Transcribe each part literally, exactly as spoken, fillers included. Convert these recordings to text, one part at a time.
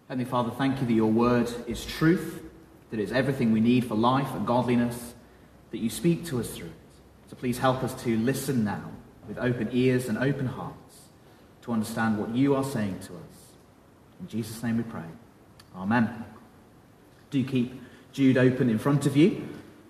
Heavenly Father, thank you that your word is truth, that it's everything we need for life and godliness, that you speak to us through it. So please help us to listen now with open ears and open hearts to understand what you are saying to us. In Jesus' name we pray. Amen. Do keep Jude open in front of you.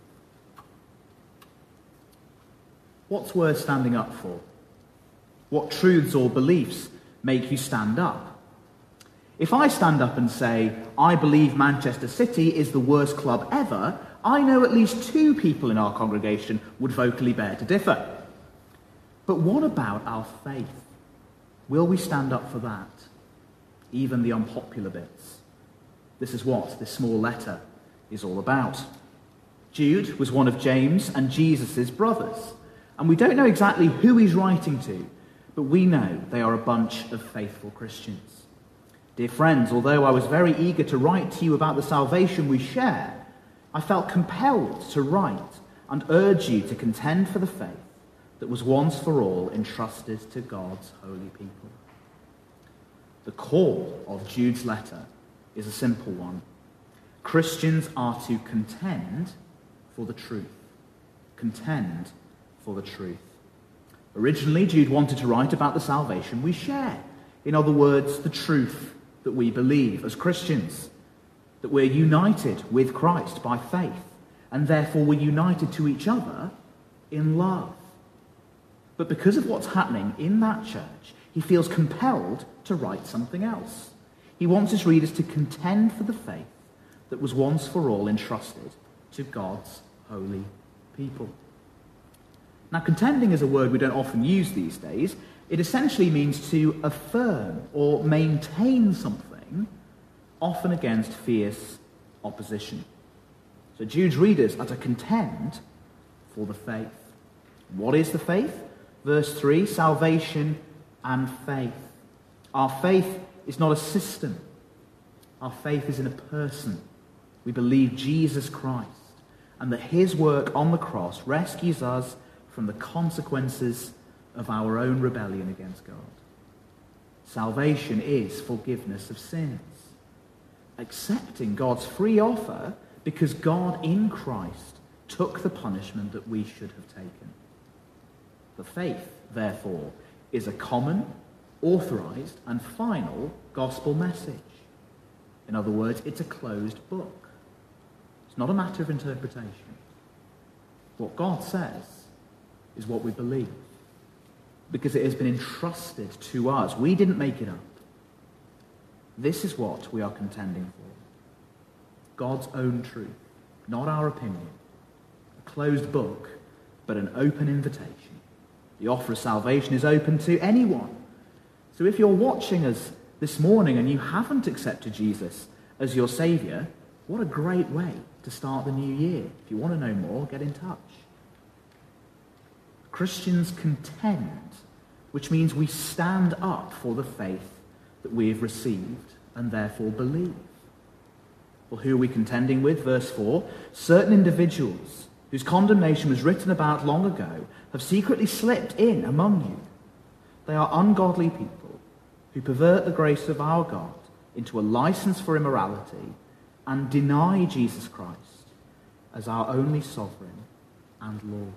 What's worth standing up for? What truths or beliefs make you stand up? If I stand up and say, I believe Manchester City is the worst club ever, I know at least two people in our congregation would vocally bear to differ. But what about our faith? Will we stand up for that? Even the unpopular bits. This is what this small letter is all about. Jude was one of James and Jesus' brothers, and we don't know exactly who he's writing to, but we know they are a bunch of faithful Christians. Dear friends, although I was very eager to write to you about the salvation we share, I felt compelled to write and urge you to contend for the faith that was once for all entrusted to God's holy people. The core of Jude's letter is a simple one. Christians are to contend for the truth. Contend for the truth. Originally, Jude wanted to write about the salvation we share. In other words, the truth that we believe as Christians, that we're united with Christ by faith, and therefore we're united to each other in love. But because of what's happening in that church, he feels compelled to write something else. He wants his readers to contend for the faith that was once for all entrusted to God's holy people. Now, contending is a word we don't often use these days. It essentially means to affirm or maintain something, often against fierce opposition. So Jude's readers are to contend for the faith. What is the faith? Verse three, salvation and faith. Our faith is not a system. Our faith is in a person. We believe Jesus Christ and that his work on the cross rescues us from the consequences of our own rebellion against God. Salvation is forgiveness of sins. Accepting God's free offer because God in Christ took the punishment that we should have taken. The faith, therefore, is a common, authorized, and final gospel message. In other words, it's a closed book. It's not a matter of interpretation. What God says is what we believe, because it has been entrusted to us. We didn't make it up. This is what we are contending for. God's own truth, not our opinion. A closed book, but an open invitation. The offer of salvation is open to anyone. So if you're watching us this morning and you haven't accepted Jesus as your Saviour, what a great way to start the new year. If you want to know more, get in touch. Christians contend, which means we stand up for the faith that we have received and therefore believe. Well, who are we contending with? Verse four, certain individuals whose condemnation was written about long ago have secretly slipped in among you. They are ungodly people who pervert the grace of our God into a license for immorality and deny Jesus Christ as our only sovereign and Lord.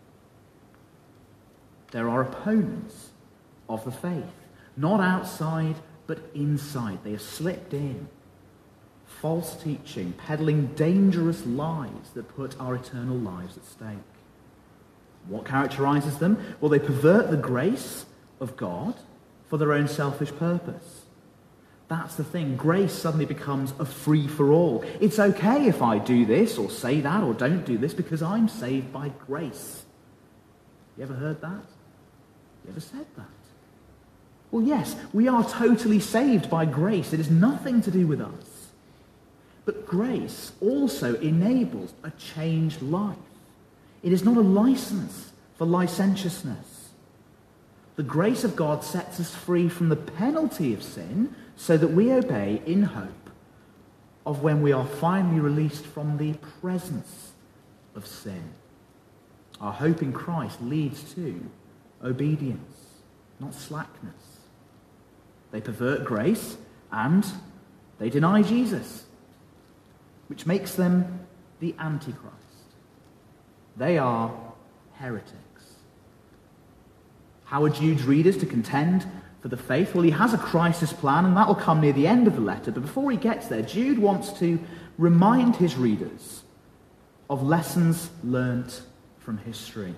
There are opponents of the faith, not outside, but inside. They have slipped in. False teaching, peddling dangerous lies that put our eternal lives at stake. What characterizes them? Well, they pervert the grace of God for their own selfish purpose. That's the thing. Grace suddenly becomes a free-for-all. It's okay if I do this or say that or don't do this because I'm saved by grace. You ever heard that? You ever said that? Well, yes, we are totally saved by grace. It has nothing to do with us. But grace also enables a changed life. It is not a license for licentiousness. The grace of God sets us free from the penalty of sin so that we obey in hope of when we are finally released from the presence of sin. Our hope in Christ leads to obedience, not slackness. They pervert grace and They deny Jesus, which makes them the Antichrist. They are heretics. How are Jude's readers to contend for the faith? Well, he has a crisis plan, and that will come near the end of the letter. But before he gets there, Jude wants to remind his readers of lessons learnt from history.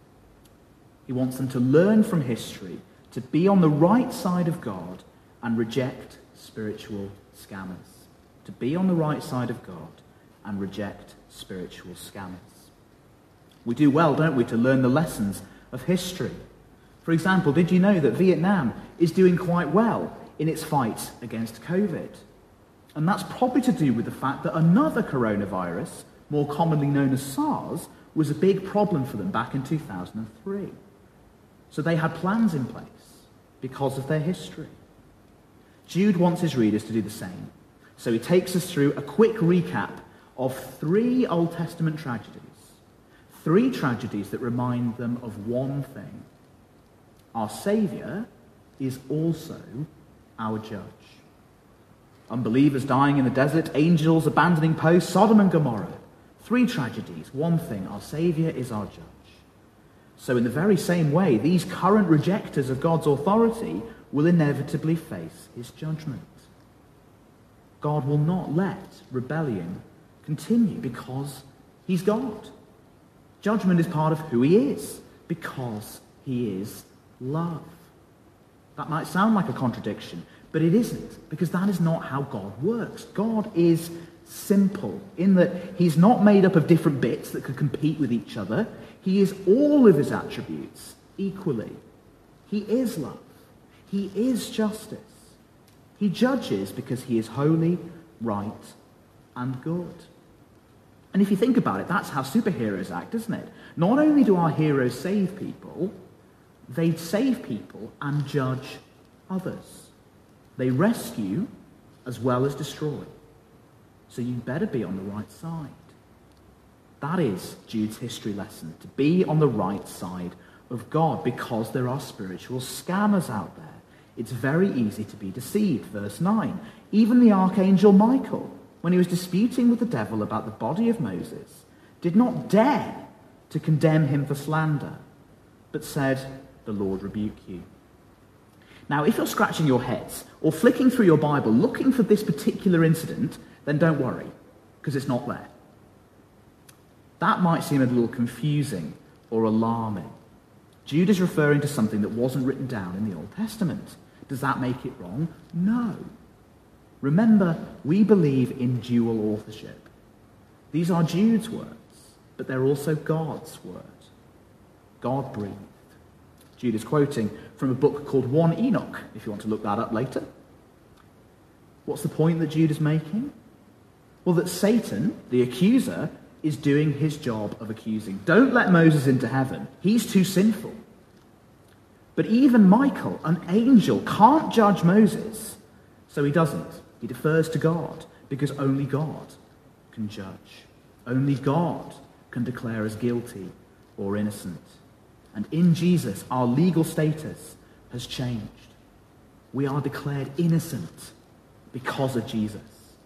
He wants them to learn from history, to be on the right side of God and reject spiritual scammers. To be on the right side of God and reject spiritual scammers. We do well, don't we, to learn the lessons of history. For example, did you know that Vietnam is doing quite well in its fight against COVID? And that's probably to do with the fact that another coronavirus, more commonly known as SARS, was a big problem for them back in two thousand three. So they had plans in place because of their history. Jude wants his readers to do the same. So he takes us through a quick recap of three Old Testament tragedies. Three tragedies that remind them of one thing. Our Saviour is also our judge. Unbelievers dying in the desert, angels abandoning posts, Sodom and Gomorrah. Three tragedies, one thing, our Saviour is our judge. So in the very same way, these current rejectors of God's authority will inevitably face his judgment. God will not let rebellion continue because he's God. Judgment is part of who he is because he is love. That might sound like a contradiction, but it isn't, because that is not how God works. God is simple in that he's not made up of different bits that could compete with each other. He is all of his attributes equally. He is love. He is justice. He judges because he is holy, right, and good. And if you think about it, that's how superheroes act, isn't it? Not only do our heroes save people, they save people and judge others. They rescue as well as destroy. So you better be on the right side. That is Jude's history lesson, to be on the right side of God, because there are spiritual scammers out there. It's very easy to be deceived. Verse nine, even the archangel Michael, when he was disputing with the devil about the body of Moses, did not dare to condemn him for slander, but said, "The Lord rebuke you." Now, if you're scratching your heads or flicking through your Bible looking for this particular incident, then don't worry, because it's not there. That might seem a little confusing or alarming. Jude is referring to something that wasn't written down in the Old Testament. Does that make it wrong? No. Remember, we believe in dual authorship. These are Jude's words, but they're also God's word. God breathed. Jude is quoting from a book called First Enoch, if you want to look that up later. What's the point that Jude is making? Well, that Satan, the accuser, is doing his job of accusing. Don't let Moses into heaven. He's too sinful. But even Michael, an angel, can't judge Moses. So he doesn't. He defers to God, because only God can judge. Only God can declare us guilty or innocent. And in Jesus, our legal status has changed. We are declared innocent because of Jesus.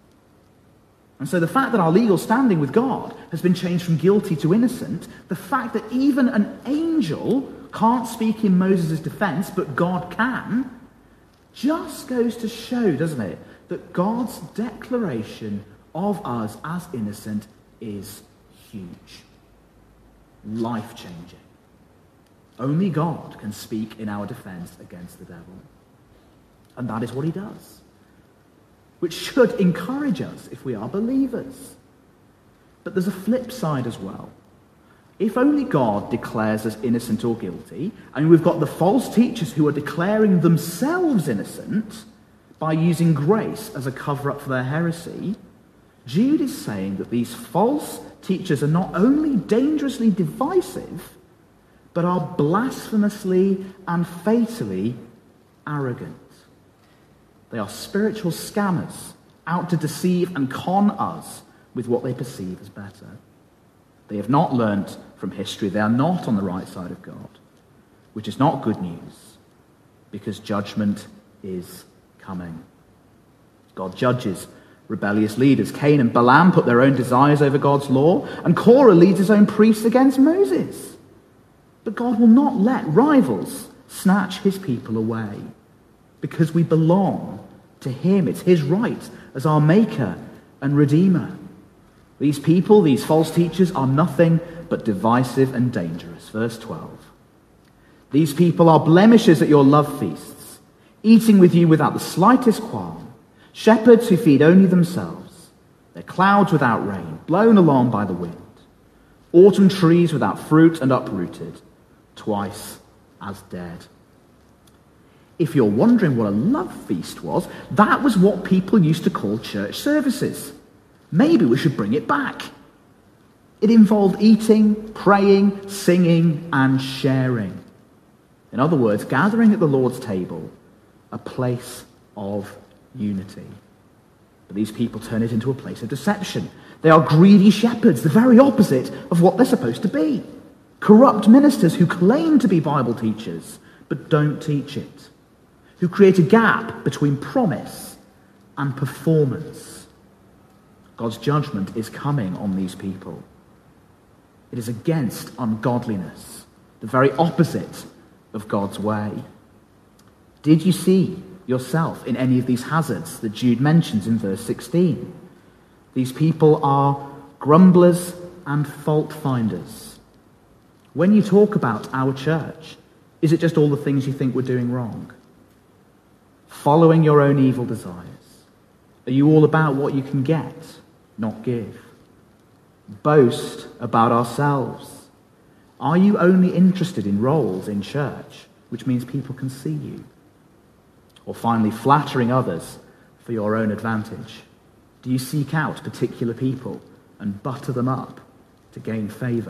And so the fact that our legal standing with God has been changed from guilty to innocent, the fact that even an angel can't speak in Moses' defense, but God can, just goes to show, doesn't it, that God's declaration of us as innocent is huge. Life-changing. Only God can speak in our defense against the devil. And that is what he does. Which should encourage us if we are believers. But there's a flip side as well. If only God declares us innocent or guilty, and we've got the false teachers who are declaring themselves innocent by using grace as a cover-up for their heresy, Jude is saying that these false teachers are not only dangerously divisive, but are blasphemously and fatally arrogant. They are spiritual scammers, out to deceive and con us with what they perceive as better. They have not learnt from history. They are not on the right side of God, which is not good news, because judgment is coming. God judges rebellious leaders. Cain and Balaam put their own desires over God's law, and Korah leads his own priests against Moses. But God will not let rivals snatch his people away, because we belong to him. It's his right as our maker and redeemer. These people, these false teachers, are nothing but divisive and dangerous. Verse twelve. These people are blemishes at your love feasts, eating with you without the slightest qualm. Shepherds who feed only themselves. They're clouds without rain, blown along by the wind. Autumn trees without fruit and uprooted, twice as dead. If you're wondering what a love feast was, that was what people used to call church services. Maybe we should bring it back. It involved eating, praying, singing, and sharing. In other words, gathering at the Lord's table, a place of unity. But these people turn it into a place of deception. They are greedy shepherds, the very opposite of what they're supposed to be. Corrupt ministers who claim to be Bible teachers, but don't teach it. Who create a gap between promise and performance. God's judgment is coming on these people. It is against ungodliness, the very opposite of God's way. Did you see yourself in any of these hazards that Jude mentions in verse sixteen? These people are grumblers and fault finders. When you talk about our church, is it just all the things you think we're doing wrong? Following your own evil desires? Are you all about what you can get, not give? Boast about ourselves. Are you only interested in roles in church, which means people can see you? Or finally, flattering others for your own advantage? Do you seek out particular people and butter them up to gain favor?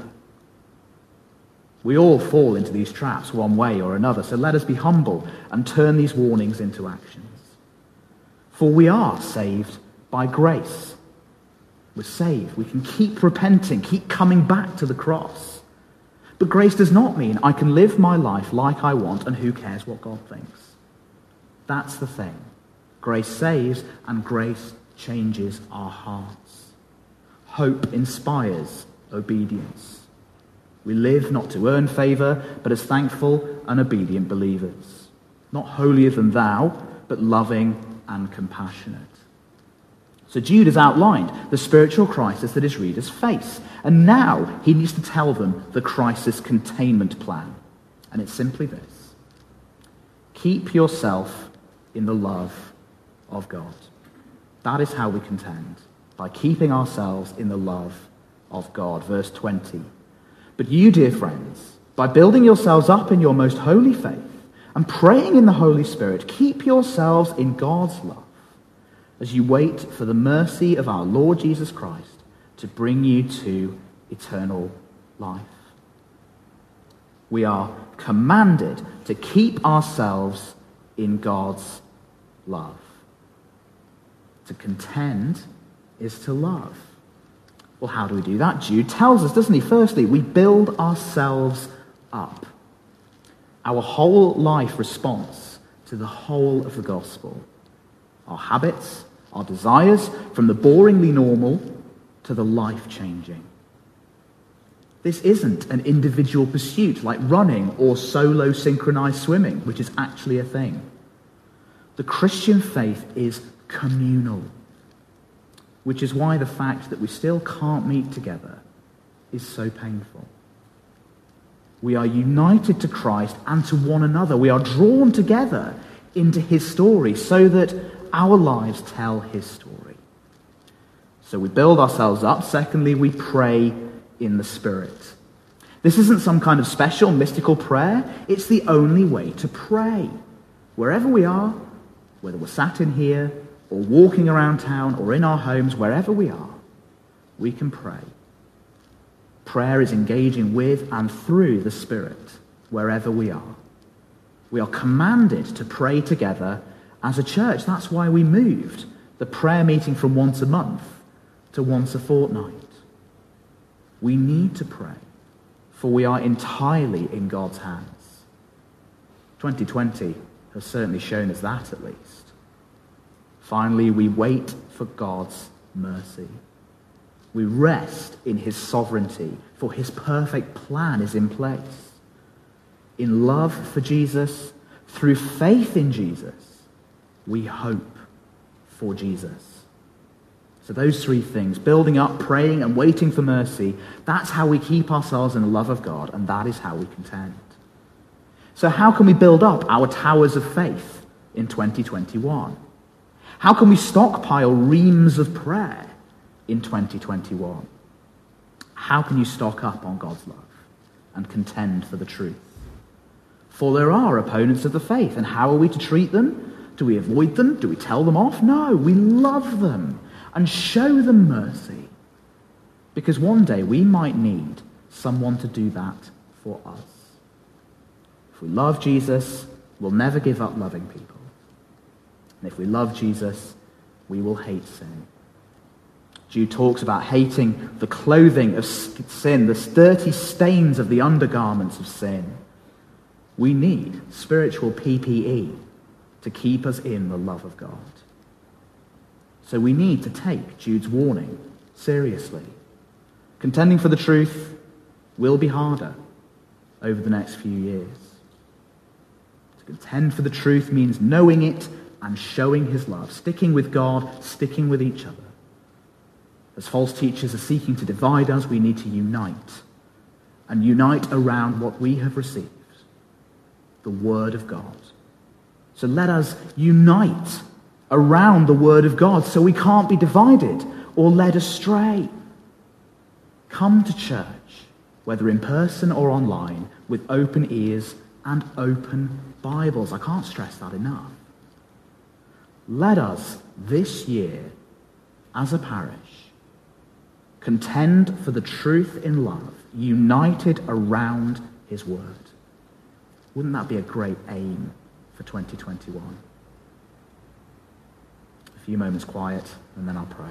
We all fall into these traps one way or another, so let us be humble and turn these warnings into actions. For we are saved by grace. We're saved. We can keep repenting, keep coming back to the cross. But grace does not mean I can live my life like I want and who cares what God thinks. That's the thing. Grace saves and grace changes our hearts. Hope inspires obedience. We live not to earn favor, but as thankful and obedient believers. Not holier than thou, but loving and compassionate. So Jude has outlined the spiritual crisis that his readers face. And now he needs to tell them the crisis containment plan. And it's simply this. Keep yourself in the love of God. That is how we contend. By keeping ourselves in the love of God. Verse twenty. But you, dear friends, by building yourselves up in your most holy faith and praying in the Holy Spirit, keep yourselves in God's love as you wait for the mercy of our Lord Jesus Christ to bring you to eternal life. We are commanded to keep ourselves in God's love. To contend is to love. Well, how do we do that? Jude tells us, doesn't he? Firstly, we build ourselves up. Our whole life responds to the whole of the gospel. Our habits, our desires, from the boringly normal to the life-changing. This isn't an individual pursuit like running or solo synchronized swimming, which is actually a thing. The Christian faith is communal, which is why the fact that we still can't meet together is so painful. We are united to Christ and to one another. We are drawn together into his story so that our lives tell his story. So we build ourselves up. Secondly, we pray in the Spirit. This isn't some kind of special mystical prayer. It's the only way to pray. Wherever we are, whether we're sat in here or walking around town or in our homes, wherever we are, we can pray. Prayer is engaging with and through the Spirit, wherever we are. We are commanded to pray together as a church. That's why we moved the prayer meeting from once a month to once a fortnight. We need to pray, for we are entirely in God's hands. twenty twenty has certainly shown us that, at least. Finally, we wait for God's mercy. We rest in his sovereignty, for his perfect plan is in place. In love for Jesus, through faith in Jesus, we hope for Jesus. So those three things, building up, praying, and waiting for mercy, that's how we keep ourselves in the love of God, and that is how we contend. So how can we build up our towers of faith in twenty twenty-one? How can we stockpile reams of prayer in twenty twenty-one? How can you stock up on God's love and contend for the truth? For there are opponents of the faith, and how are we to treat them? Do we avoid them? Do we tell them off? No, we love them and show them mercy, because one day we might need someone to do that for us. If we love Jesus, we'll never give up loving people. And if we love Jesus, we will hate sin. Jude talks about hating the clothing of sin, the dirty stains of the undergarments of sin. We need spiritual P P E to keep us in the love of God. So we need to take Jude's warning seriously. Contending for the truth will be harder over the next few years. To contend for the truth means knowing it and showing his love, sticking with God, sticking with each other. As false teachers are seeking to divide us, we need to unite, and unite around what we have received, the Word of God. So let us unite around the Word of God so we can't be divided or led astray. Come to church, whether in person or online, with open ears and open Bibles. I can't stress that enough. Let us, this year, as a parish, contend for the truth in love, united around his word. Wouldn't that be a great aim for twenty twenty-one? A few moments quiet, and then I'll pray.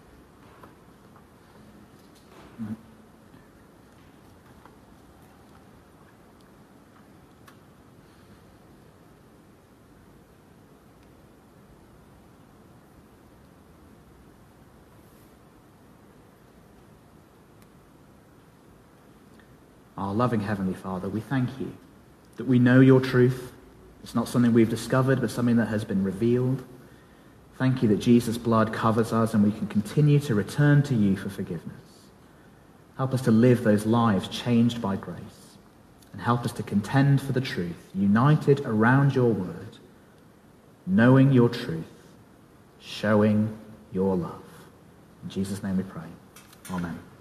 Our loving Heavenly Father, we thank you that we know your truth. It's not something we've discovered, but something that has been revealed. Thank you that Jesus' blood covers us and we can continue to return to you for forgiveness. Help us to live those lives changed by grace, and help us to contend for the truth, united around your word, knowing your truth, showing your love. In Jesus' name we pray. Amen.